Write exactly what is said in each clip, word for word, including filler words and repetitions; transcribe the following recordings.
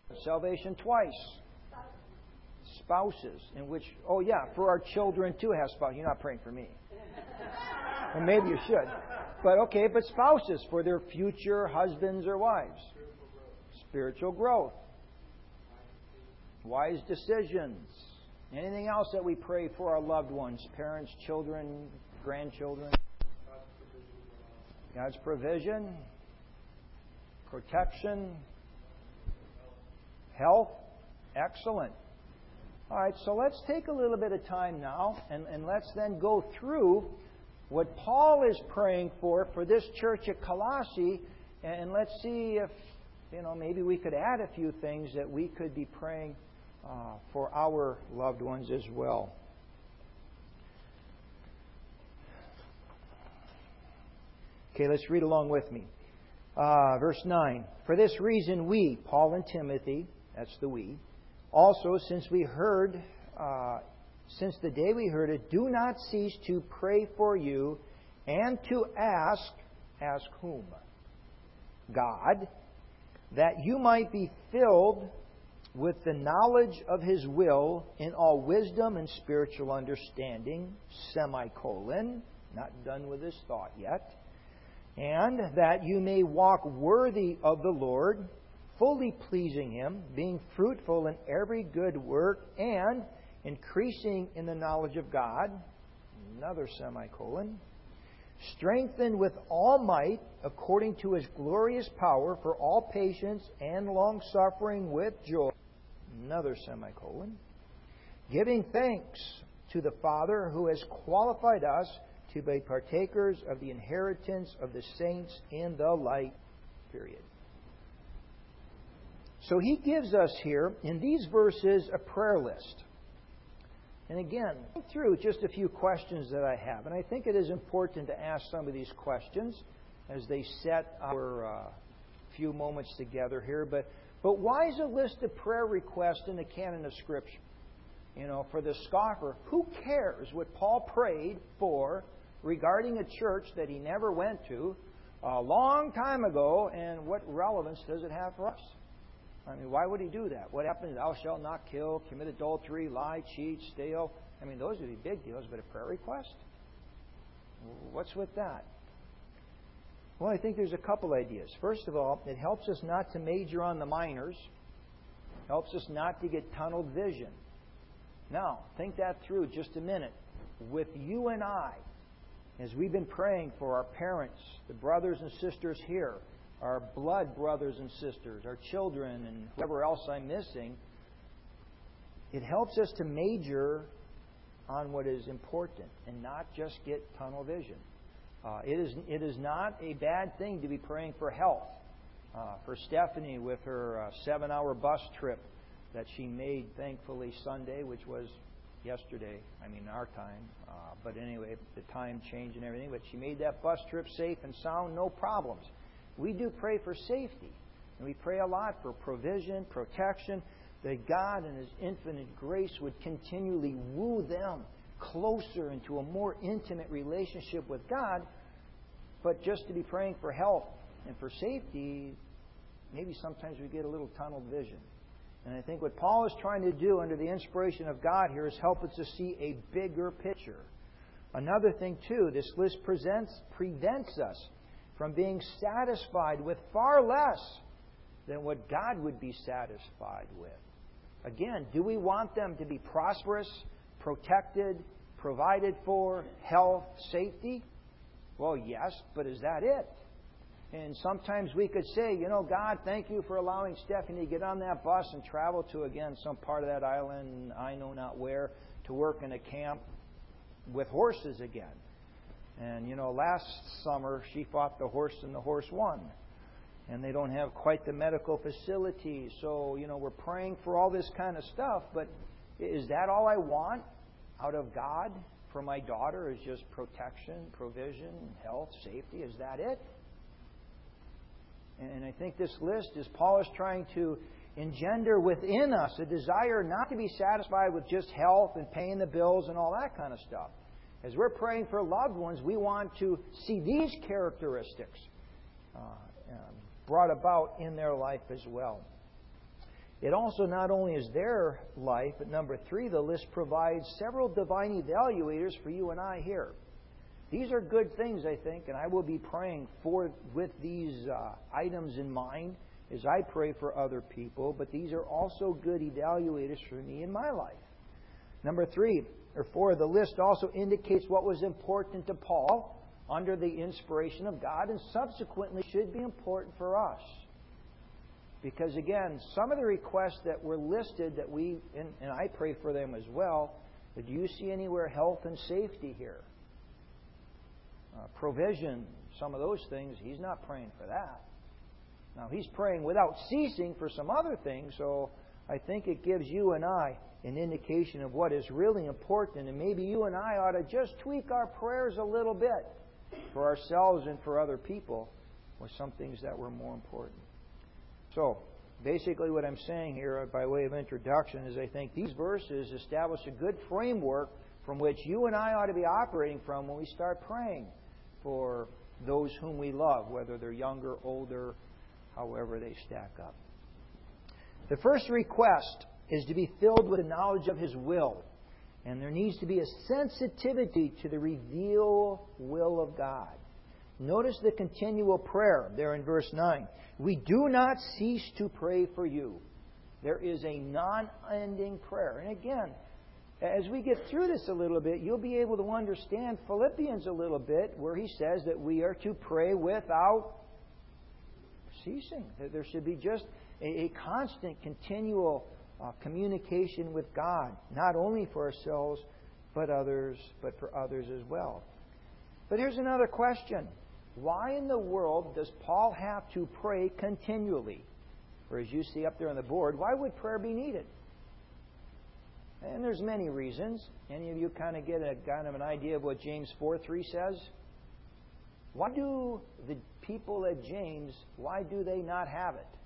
Salvation twice. Spouses, in which, oh yeah, for our children too have spouses. You're not praying for me. Well, maybe you should. But okay, but spouses for their future husbands or wives. Spiritual growth. Wise decisions. Anything else that we pray for our loved ones, parents, children, grandchildren? God's provision. Protection. Health. Excellent. All right, so let's take a little bit of time now, and, and let's then go through what Paul is praying for for this church at Colossae, and let's see if, you know, maybe we could add a few things that we could be praying uh, for our loved ones as well. Okay, let's read along with me. Uh, verse nine. For this reason we, Paul and Timothy, that's the we, also, since we heard, uh, since the day we heard it, do not cease to pray for you and to ask, ask whom? God, that you might be filled with the knowledge of His will in all wisdom and spiritual understanding, semicolon, not done with this thought yet, and that you may walk worthy of the Lord, fully pleasing Him, being fruitful in every good work, and increasing in the knowledge of God, another semicolon, strengthened with all might according to His glorious power for all patience and long-suffering with joy, another semicolon, giving thanks to the Father who has qualified us to be partakers of the inheritance of the saints in the light, period. So he gives us here, in these verses, a prayer list. And again, through just a few questions that I have. And I think it is important to ask some of these questions as they set our uh, few moments together here. But, but why is a list of prayer requests in the canon of Scripture? You know, for the scoffer, who cares what Paul prayed for regarding a church that he never went to a long time ago, and what relevance does it have for us? I mean, why would he do that? What happens? Thou shalt not kill, commit adultery, lie, cheat, steal. I mean, those would be big deals, but a prayer request? What's with that? Well, I think there's a couple ideas. First of all, it helps us not to major on the minors. Helps us not to get tunnel vision. Now, think that through just a minute. With you and I, as we've been praying for our parents, the brothers and sisters here, our blood brothers and sisters, our children, and whoever else I'm missing, it helps us to major on what is important and not just get tunnel vision. Uh, it is it is not a bad thing to be praying for health. Uh, for Stephanie with her uh, seven-hour bus trip that she made, thankfully, Sunday, which was yesterday, I mean our time. Uh, but anyway, the time changed and everything. But she made that bus trip safe and sound, no problems. We do pray for safety. And we pray a lot for provision, protection, that God in His infinite grace would continually woo them closer into a more intimate relationship with God. But just to be praying for health and for safety, maybe sometimes we get a little tunnel vision. And I think what Paul is trying to do under the inspiration of God here is help us to see a bigger picture. Another thing, too, this list presents, prevents us from being satisfied with far less than what God would be satisfied with. Again, do we want them to be prosperous, protected, provided for, health, safety? Well, yes, but is that it? And sometimes we could say, you know, God, thank you for allowing Stephanie to get on that bus and travel to, again, some part of that island, I know not where, to work in a camp with horses again. And, you know, last summer she fought the horse and the horse won. And they don't have quite the medical facilities. So, you know, we're praying for all this kind of stuff. But is that all I want out of God for my daughter, is just protection, provision, health, safety? Is that it? And I think this list is Paul is trying to engender within us a desire not to be satisfied with just health and paying the bills and all that kind of stuff. As we're praying for loved ones, we want to see these characteristics uh, um, brought about in their life as well. It also not only is their life, but number three, the list provides several divine evaluators for you and I here. These are good things, I think, and I will be praying for with these uh, items in mind as I pray for other people, but these are also good evaluators for me in my life. Number three, or four, the list also indicates what was important to Paul under the inspiration of God and subsequently should be important for us. Because again, some of the requests that were listed that we, and, and I pray for them as well, but do you see anywhere health and safety here? Uh, provision, some of those things, he's not praying for that. Now, he's praying without ceasing for some other things, so I think it gives you and I an indication of what is really important, and maybe you and I ought to just tweak our prayers a little bit for ourselves and for other people with some things that were more important. So, basically what I'm saying here by way of introduction is I think these verses establish a good framework from which you and I ought to be operating from when we start praying for those whom we love, whether they're younger, older, however they stack up. The first request is to be filled with the knowledge of His will. And there needs to be a sensitivity to the revealed will of God. Notice the continual prayer there in verse nine. We do not cease to pray for you. There is a non-ending prayer. And again, as we get through this a little bit, you'll be able to understand Philippians a little bit, where he says that we are to pray without ceasing. There should be just a, a constant, continual uh, communication with God, not only for ourselves, but others, but for others as well. But here's another question. Why in the world does Paul have to pray continually? Or as you see up there on the board, why would prayer be needed? And there's many reasons. Any of you kind of get a kind of an idea of what James four three says? Why do the people at James, why do they not have it?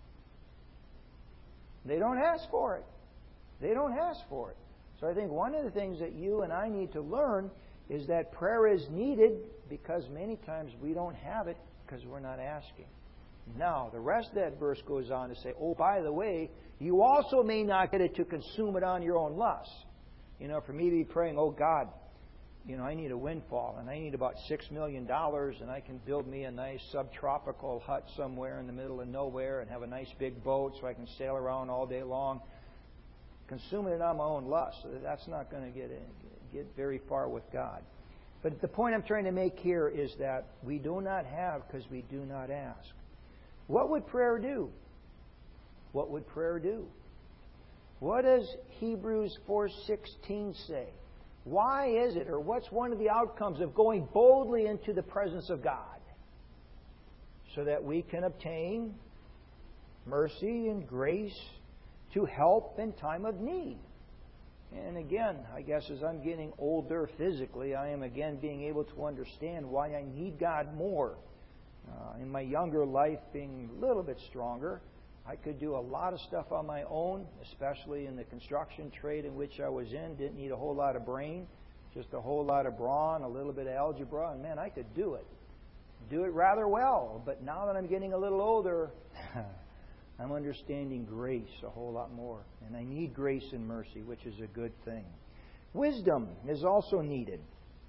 They don't ask for it. They don't ask for it. So I think one of the things that you and I need to learn is that prayer is needed because many times we don't have it because we're not asking. Now, the rest of that verse goes on to say, oh, by the way, you also may not get it to consume it on your own lust. You know, for me to be praying, oh, God, you know, I need a windfall, and I need about six million dollars, and I can build me a nice subtropical hut somewhere in the middle of nowhere and have a nice big boat so I can sail around all day long. Consuming it on my own lust, that's not going to get in, get very far with God. But the point I'm trying to make here is that we do not have because we do not ask. What would prayer do? What would prayer do? What does Hebrews four sixteen say? Why is it, or what's one of the outcomes of going boldly into the presence of God? So that we can obtain mercy and grace to help in time of need. And again, I guess as I'm getting older physically, I am again being able to understand why I need God more. Uh, in my younger life, being a little bit stronger, I could do a lot of stuff on my own, especially in the construction trade in which I was in. Didn't need a whole lot of brain, just a whole lot of brawn, a little bit of algebra, and man, I could do it. Do it rather well. But now that I'm getting a little older, I'm understanding grace a whole lot more. And I need grace and mercy, which is a good thing. Wisdom is also needed.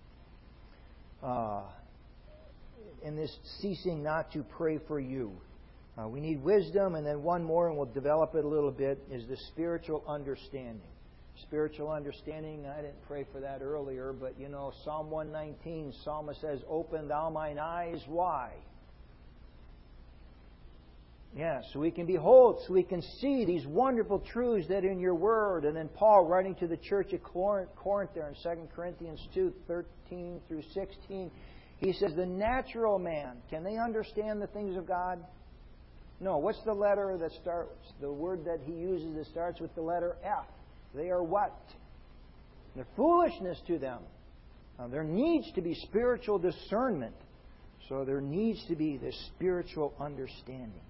Uh, in this ceasing not to pray for you. Uh, we need wisdom, and then one more, and we'll develop it a little bit, is the spiritual understanding. Spiritual understanding, I didn't pray for that earlier, but you know, Psalm one nineteen, Psalmist says, open thou mine eyes. Why? Yeah, so we can behold, so we can see these wonderful truths that are in your word. And then Paul, writing to the church at Corinth there in Second Corinthians two, thirteen through sixteen, he says, the natural man, can they understand the things of God? No. What's the letter that starts, the word that he uses that starts with the letter F? They are what? They're foolishness to them. Now, there needs to be spiritual discernment. So there needs to be this spiritual understanding.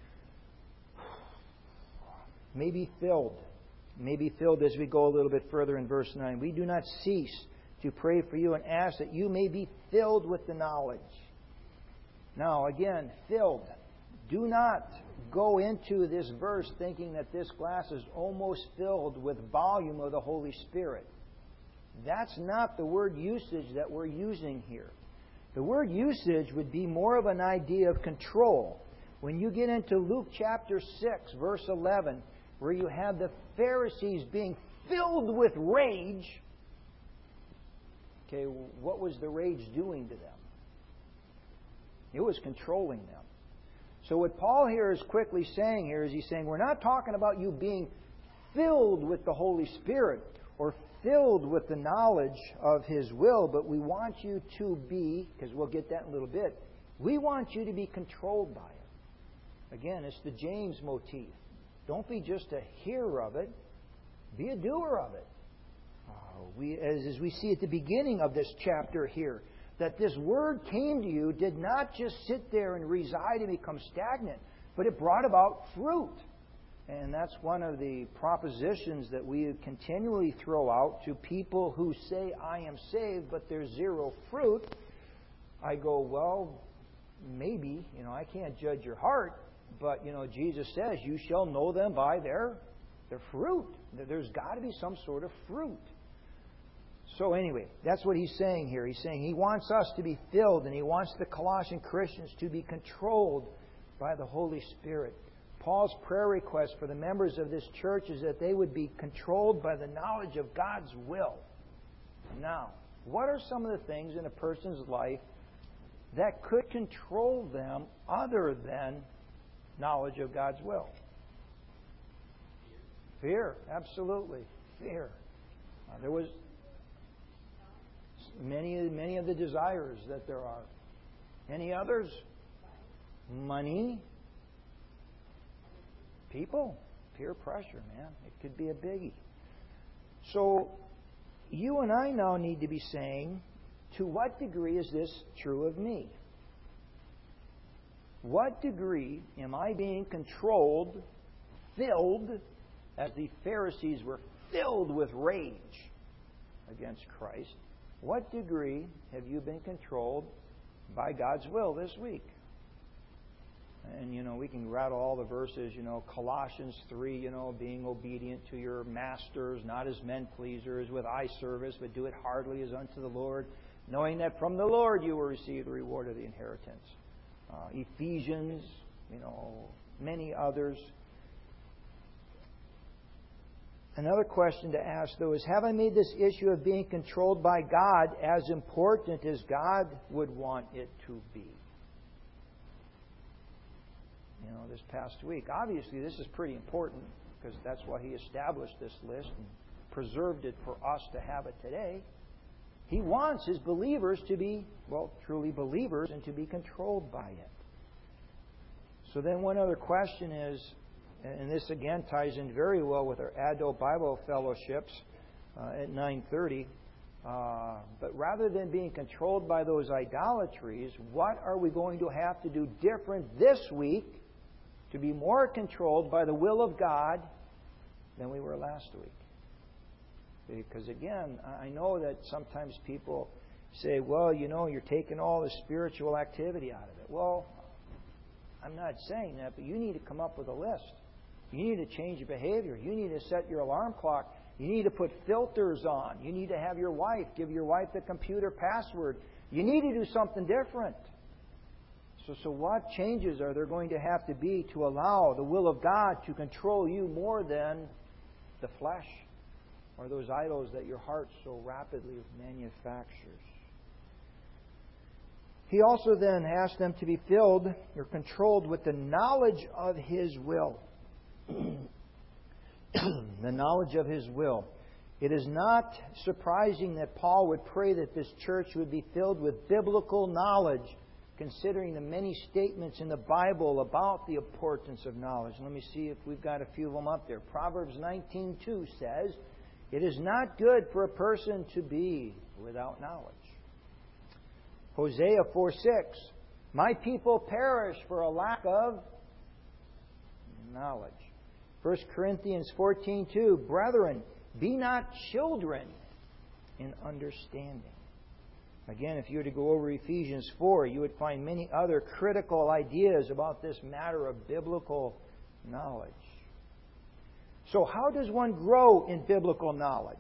May be filled. May be filled as we go a little bit further in verse nine. We do not cease to pray for you and ask that you may be filled with the knowledge. Now, again, filled. Do not go into this verse thinking that this glass is almost filled with volume of the Holy Spirit. That's not the word usage that we're using here. The word usage would be more of an idea of control. When you get into Luke chapter six, verse eleven, where you have the Pharisees being filled with rage, okay, what was the rage doing to them? It was controlling them. So what Paul here is quickly saying here is he's saying, we're not talking about you being filled with the Holy Spirit or filled with the knowledge of His will, but we want you to be, because we'll get that in a little bit, we want you to be controlled by it. Again, it's the James motif. Don't be just a hearer of it, be a doer of it. Uh, we, as, as we see at the beginning of this chapter here, that this word came to you did not just sit there and reside and become stagnant, but it brought about fruit. And that's one of the propositions that we continually throw out to people who say, I am saved, but there's zero fruit. I go, well, maybe, you know, I can't judge your heart, but, you know, Jesus says, you shall know them by their, their fruit. There's got to be some sort of fruit. So anyway, that's what he's saying here. He's saying he wants us to be filled, and he wants the Colossian Christians to be controlled by the Holy Spirit. Paul's prayer request for the members of this church is that they would be controlled by the knowledge of God's will. Now, what are some of the things in a person's life that could control them other than knowledge of God's will? Fear, absolutely. Fear. Uh, there was many, many of the desires that there are. Any others? Money. People. Peer pressure, man. It could be a biggie. So, you and I now need to be saying, to what degree is this true of me? What degree am I being controlled, filled, as the Pharisees were filled with rage against Christ? What degree have you been controlled by God's will this week? And, you know, we can rattle all the verses, you know, Colossians three, you know, being obedient to your masters, not as men pleasers, with eye service, but do it heartily as unto the Lord, knowing that from the Lord you will receive the reward of the inheritance. Uh, Ephesians, you know, many others. Another question to ask, though, is have I made this issue of being controlled by God as important as God would want it to be? You know, this past week. Obviously, this is pretty important because that's why He established this list and preserved it for us to have it today. He wants His believers to be, well, truly believers and to be controlled by it. So then one other question is, and this again ties in very well with our Adult Bible Fellowships uh, at nine thirty. Uh, but rather than being controlled by those idolatries, what are we going to have to do different this week to be more controlled by the will of God than we were last week? Because again, I know that sometimes people say, well, you know, you're taking all the spiritual activity out of it. Well, I'm not saying that, but you need to come up with a list. You need to change your behavior. You need to set your alarm clock. You need to put filters on. You need to have your wife, give your wife the computer password. You need to do something different. So, so what changes are there going to have to be to allow the will of God to control you more than the flesh or those idols that your heart so rapidly manufactures? He also then asked them to be filled or controlled with the knowledge of His will. The knowledge of His will. It is not surprising that Paul would pray that this church would be filled with biblical knowledge, considering the many statements in the Bible about the importance of knowledge. Let me see if we've got a few of them up there. Proverbs nineteen two says, it is not good for a person to be without knowledge. Hosea four six, my people perish for a lack of knowledge. First Corinthians fourteen two, brethren, be not children in understanding. Again, if you were to go over Ephesians four, you would find many other critical ideas about this matter of biblical knowledge. So how does one grow in biblical knowledge?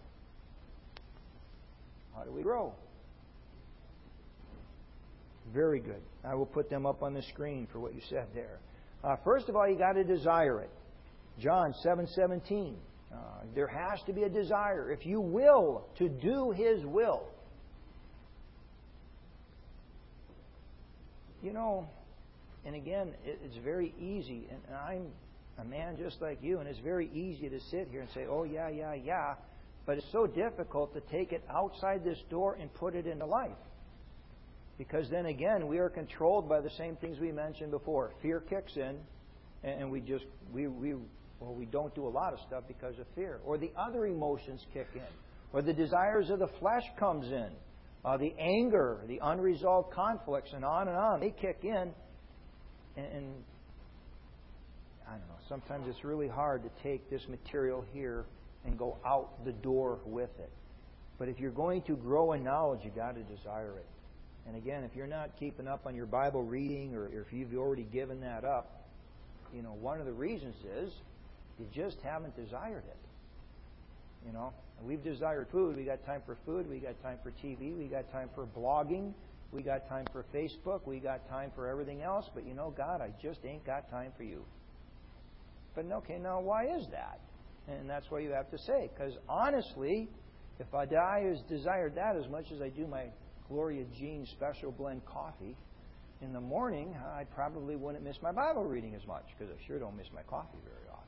How do we grow? Very good. I will put them up on the screen for what you said there. Uh, first of all, you got to desire it. John seven seventeen. Uh, there has to be a desire. If you will to do His will. You know, and again, it, it's very easy, and I'm a man just like you, and it's very easy to sit here and say, oh, yeah, yeah, yeah, but it's so difficult to take it outside this door and put it into life. Because then again, we are controlled by the same things we mentioned before. Fear kicks in, and we just, we, we, well, we don't do a lot of stuff because of fear. Or the other emotions kick in. Or the desires of the flesh comes in. Uh, the anger, the unresolved conflicts, and on and on. They kick in, and, and I don't know, sometimes it's really hard to take this material here and go out the door with it. But if you're going to grow in knowledge, you've got to desire it. And again, if you're not keeping up on your Bible reading, or if you've already given that up, you know, one of the reasons is you just haven't desired it. You know, we've desired food. We got time for food. We got time for T V. We got time for blogging. We got time for Facebook. We got time for everything else. But you know, God, I just ain't got time for you. But okay, now why is that? And that's what you have to say. Because honestly, if I has desired that as much as I do my Gloria Jean Special Blend coffee in the morning, I probably wouldn't miss my Bible reading as much, because I sure don't miss my coffee very often.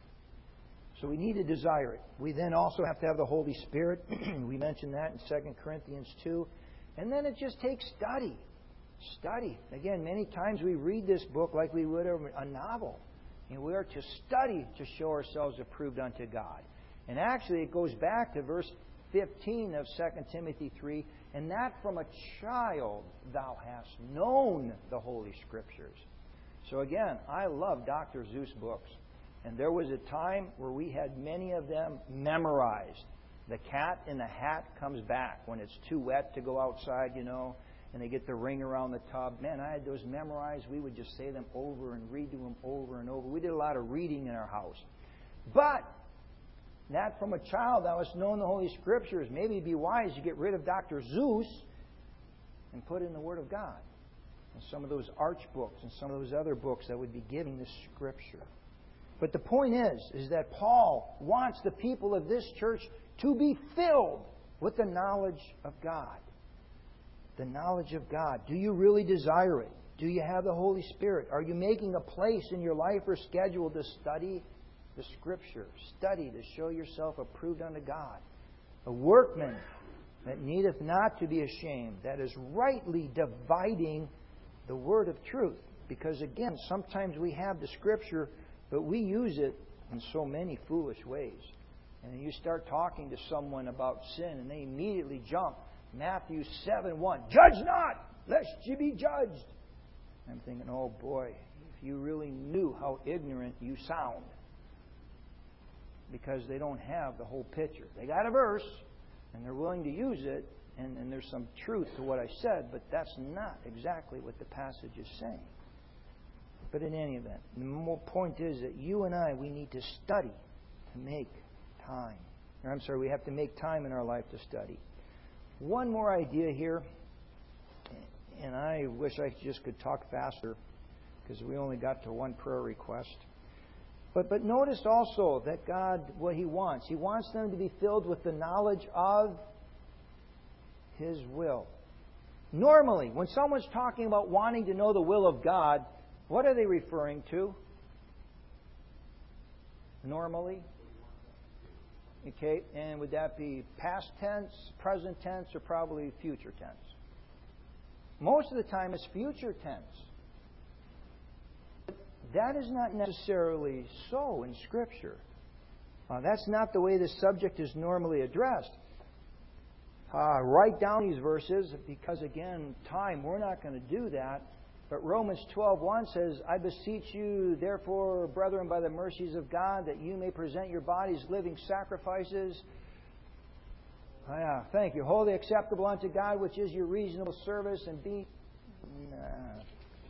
So we need to desire it. We then also have to have the Holy Spirit. We mentioned that in Second Corinthians two. And then it just takes study. Study. Again, many times we read this book like we would a novel. And we are to study to show ourselves approved unto God. And actually it goes back to verse fifteen of Second Timothy three. And that from a child thou hast known the Holy Scriptures. So again, I love Doctor Seuss books. And there was a time where we had many of them memorized. The Cat in the Hat comes back when it's too wet to go outside, you know, and they get the ring around the tub. Man, I had those memorized. We would just say them over and redo them over and over. We did a lot of reading in our house. But that from a child thou hast known the Holy Scriptures. Maybe it'd be wise to get rid of Doctor Seuss and put in the Word of God. And some of those arch books and some of those other books that would be giving the Scripture. But the point is, is that Paul wants the people of this church to be filled with the knowledge of God. The knowledge of God. Do you really desire it? Do you have the Holy Spirit? Are you making a place in your life or schedule to study the Scripture? Study to show yourself approved unto God. A workman that needeth not to be ashamed, that is rightly dividing the word of truth. Because again, sometimes we have the Scripture, but we use it in so many foolish ways. And then you start talking to someone about sin, and they immediately jump. Matthew seven one, judge not, lest ye be judged. I'm thinking, oh boy, if you really knew how ignorant you sound. Because they don't have the whole picture. They got a verse, and they're willing to use it, and, and there's some truth to what I said, but that's not exactly what the passage is saying. But in any event, the more point is that you and I, we need to study to make time. Or I'm sorry, we have to make time in our life to study. One more idea here, and I wish I just could talk faster because we only got to one prayer request. But but notice also that God, what He wants, He wants them to be filled with the knowledge of His will. Normally, when someone's talking about wanting to know the will of God, what are they referring to? Normally? Okay, and would that be past tense, present tense, or probably future tense? Most of the time it's future tense. But that is not necessarily so in Scripture. Uh, that's not the way this subject is normally addressed. Uh, write down these verses because, again, time, we're not going to do that. But Romans twelve one says, I beseech you, therefore, brethren, by the mercies of God, that you may present your bodies living sacrifices, Yeah, thank you. Wholly acceptable unto God, which is your reasonable service, and be nah.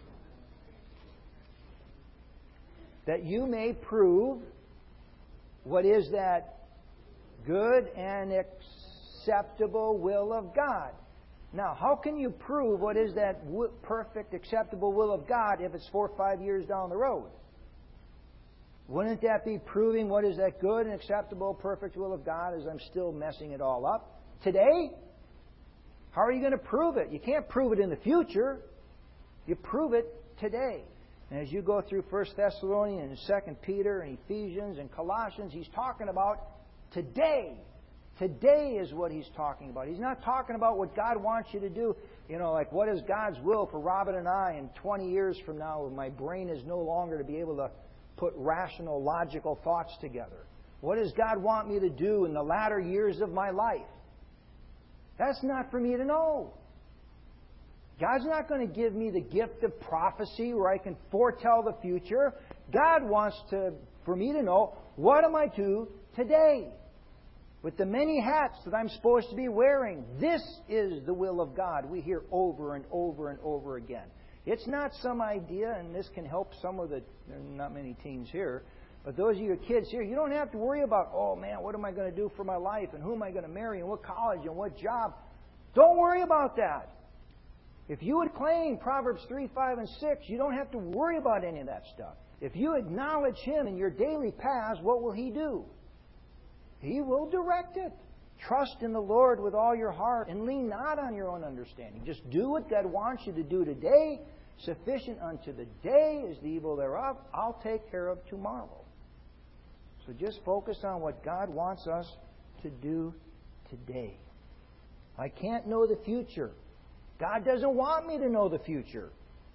that you may prove what is that good and acceptable will of God. Now, how can you prove what is that perfect, acceptable will of God if it's four or five years down the road? Wouldn't that be proving what is that good and acceptable, perfect will of God as I'm still messing it all up? Today? How are you going to prove it? You can't prove it in the future. You prove it today. And as you go through First Thessalonians and Second Peter and Ephesians and Colossians, he's talking about today. Today is what he's talking about. He's not talking about what God wants you to do. You know, like what is God's will for Robin and I in twenty years from now when my brain is no longer to be able to put rational, logical thoughts together. What does God want me to do in the latter years of my life? That's not for me to know. God's not going to give me the gift of prophecy where I can foretell the future. God wants to, for me to know, what am I to do today? With the many hats that I'm supposed to be wearing. This is the will of God. We hear over and over and over again. It's not some idea, and this can help some of the, there are not many teens here, but those of your kids here, you don't have to worry about, oh man, what am I going to do for my life, and who am I going to marry, and what college, and what job. Don't worry about that. If you would claim Proverbs three, five, and six, you don't have to worry about any of that stuff. If you acknowledge Him in your daily paths, what will He do? He will direct it. Trust in the Lord with all your heart and lean not on your own understanding. Just do what God wants you to do today. Sufficient unto the day is the evil thereof. I'll take care of tomorrow. So just focus on what God wants us to do today. I can't know the future. God doesn't want me to know the future.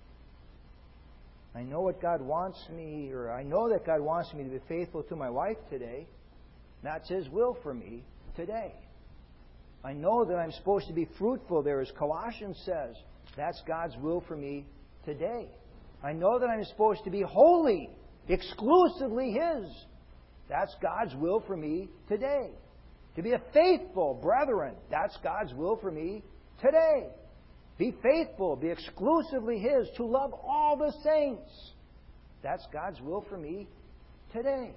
I know what God wants me, or I know that God wants me to be faithful to my wife today. That's His will for me today. I know that I'm supposed to be fruitful there, as Colossians says. That's God's will for me today. I know that I'm supposed to be holy, exclusively His. That's God's will for me today. To be a faithful brethren, that's God's will for me today. Be faithful, be exclusively His. To love all the saints, that's God's will for me today.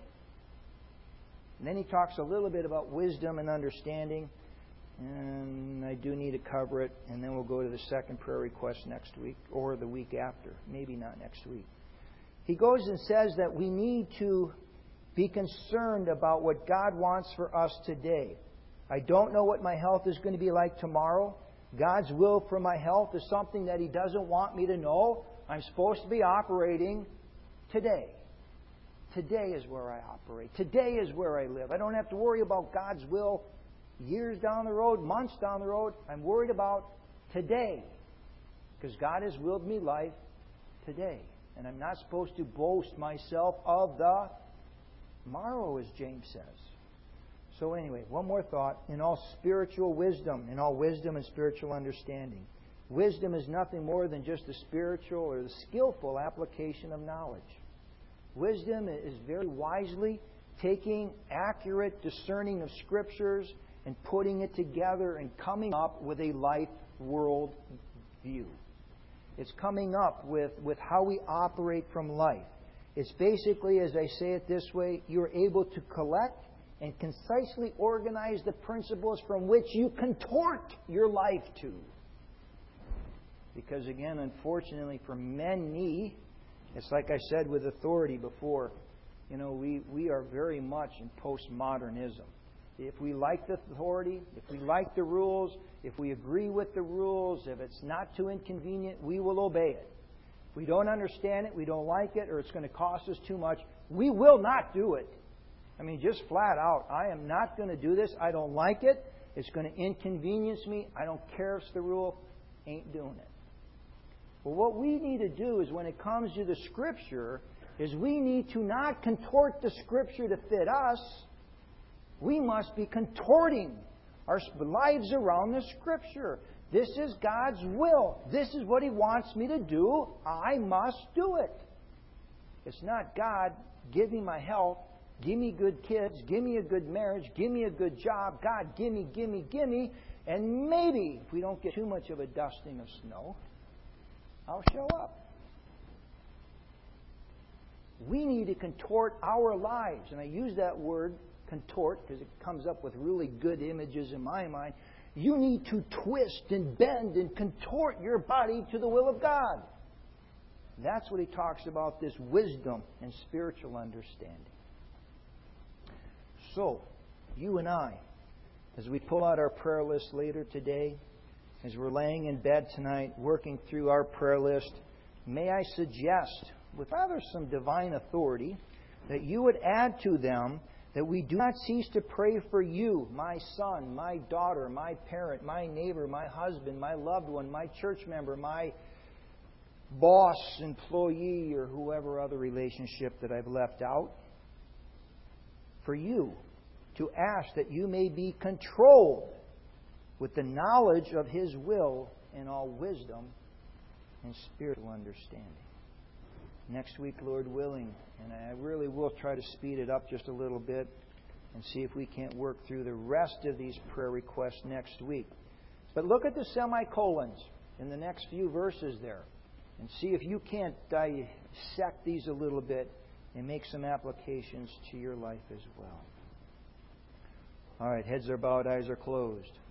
And then he talks a little bit about wisdom and understanding. And I do need to cover it. And then we'll go to the second prayer request next week or the week after. Maybe not next week. He goes and says that we need to be concerned about what God wants for us today. I don't know what my health is going to be like tomorrow. God's will for my health is something that He doesn't want me to know. I'm supposed to be operating today. Today is where I operate. Today is where I live. I don't have to worry about God's will years down the road, months down the road. I'm worried about today. Because God has willed me life today. And I'm not supposed to boast myself of the tomorrow, as James says. So anyway, one more thought. In all spiritual wisdom, in all wisdom and spiritual understanding. Wisdom is nothing more than just the spiritual or the skillful application of knowledge. Wisdom is very wisely taking accurate discerning of Scriptures and putting it together and coming up with a life world view. It's coming up with, with how we operate from life. It's basically, as I say it this way, you're able to collect and concisely organize the principles from which you contort your life to. Because again, unfortunately for many, it's like I said with authority before, you know, we, we are very much in postmodernism. If we like the authority, if we like the rules, if we agree with the rules, if it's not too inconvenient, we will obey it. If we don't understand it, we don't like it, or it's going to cost us too much, we will not do it. I mean, just flat out, I am not going to do this. I don't like it. It's going to inconvenience me. I don't care if it's the rule. Ain't doing it. Well, what we need to do is when it comes to the Scripture, is we need to not contort the Scripture to fit us. We must be contorting our lives around the Scripture. This is God's will. This is what He wants me to do. I must do it. It's not God, give me my health Give me good kids. Give me a good marriage. Give me a good job. God, give me, give me, give me. And maybe, if we don't get too much of a dusting of snow, I'll show up. We need to contort our lives. And I use that word, contort, because it comes up with really good images in my mind. You need to twist and bend and contort your body to the will of God. That's what he talks about, this wisdom and spiritual understanding. So, you and I, as we pull out our prayer list later today, as we're laying in bed tonight, working through our prayer list, may I suggest, with rather some divine authority, that you would add to them that we do not cease to pray for you, my son, my daughter, my parent, my neighbor, my husband, my loved one, my church member, my boss, employee, or whoever other relationship that I've left out. For you to ask that you may be controlled with the knowledge of His will in all wisdom and spiritual understanding. Next week, Lord willing, and I really will try to speed it up just a little bit and see if we can't work through the rest of these prayer requests next week. But look at the semicolons in the next few verses there and see if you can't dissect these a little bit and make some applications to your life as well. All right, heads are bowed, eyes are closed.